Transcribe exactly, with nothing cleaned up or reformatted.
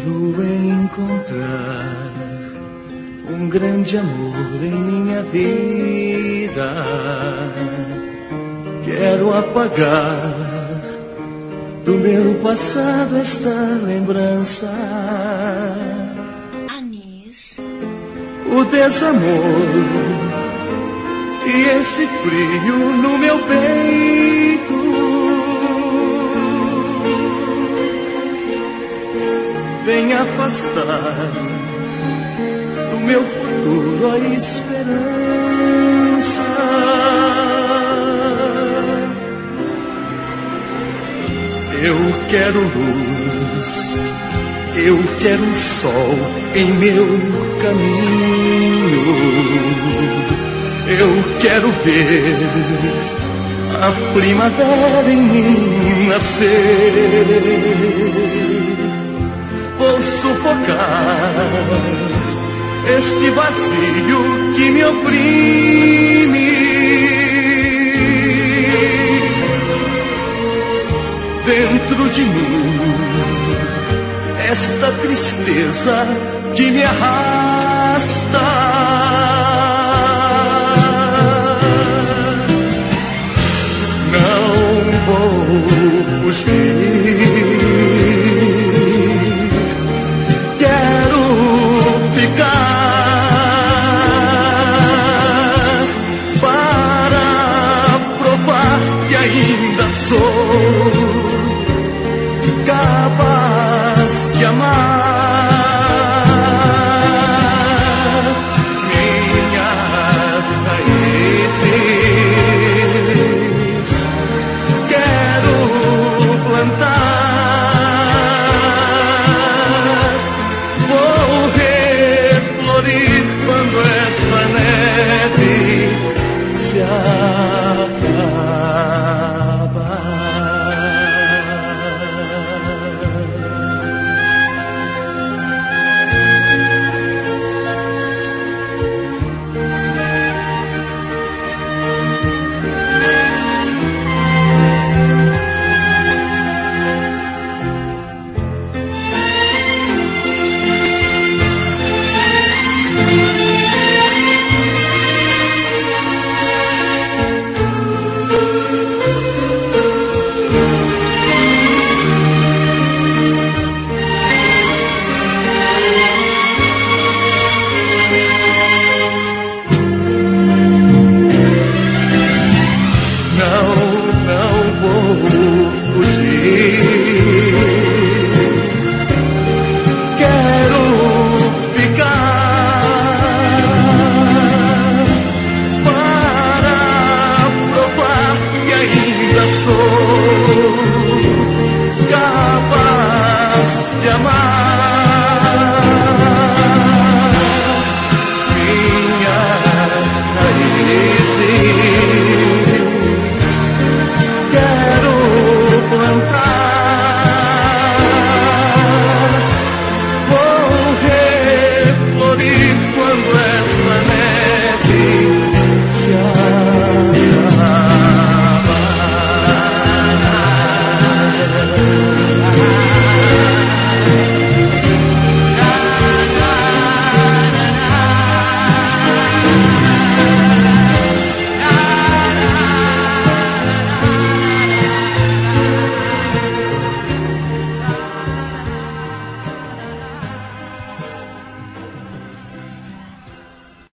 Quero encontrar um grande amor em minha vida. Quero apagar do meu passado esta lembrança. Anis. O desamor e esse frio no meu peito. Vem afastar do meu futuro a esperança. Eu quero luz, eu quero sol em meu caminho. Eu quero ver a primavera em mim nascer. Vou sufocar este vazio que me oprime. Dentro de mim, esta tristeza que me arrasta.